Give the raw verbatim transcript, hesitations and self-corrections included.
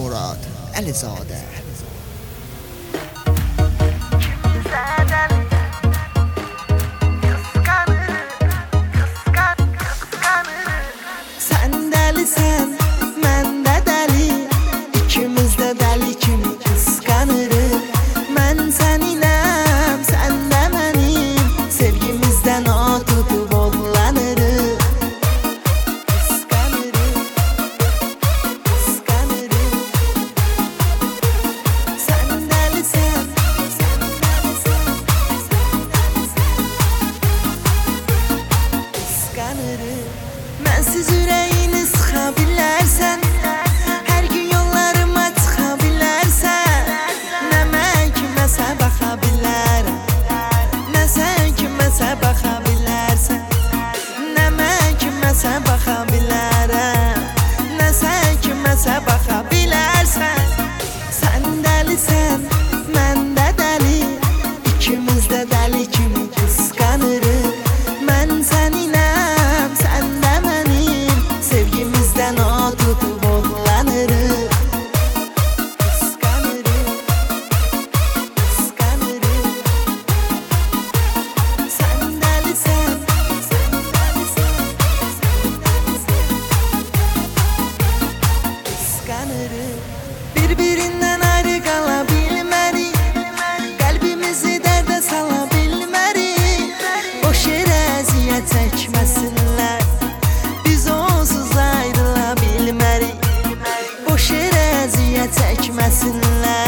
Murad Əlizadə. Sən dəlisən, mən də dəli, ikimiz də dəli kimi qısqanırıq. Mən səninəm, sən də mənim, sevgimizdən o tutub odlanırıq. Qısqanırıq, qısqanırıq. Sən dəlisən, sən dəlisən, qısqanırıq. Mənsiz ürəyini sıxa bilərsən, hər gün yollarıma çıxa bilərsən. Nə mən kiməsə baxa bilərəm, nə sən kiməsə baxa bilərsən. Nə mən kiməsə baxa bilərəm, nə sən kiməsə baxa bilərsən. Sən dəlisən, mən də dəli, ikimiz də dəli kimi qısqanırıq. Mən səninəm, sən də mənim, sevgimizdən o tutub odlanırıq. Qısqanırıq, qısqanırıq. Sən dəlisən, sən dəlisən, qısqanırıq. Bir-birindən ayrı qala bilmərik, qəlbimizi dərdə sala bilmərik. Boş yerə əziyyət çəkməsinlər, biz onsuz ayrıla bilmərik. Boş yerə əziyyət çəkməsinlər.